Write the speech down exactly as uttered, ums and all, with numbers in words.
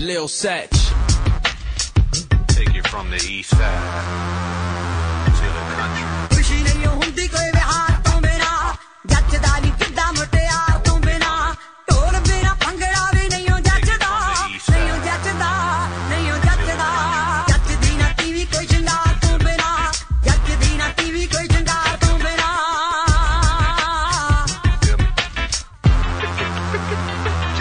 Lil Satch. Take it from the east side.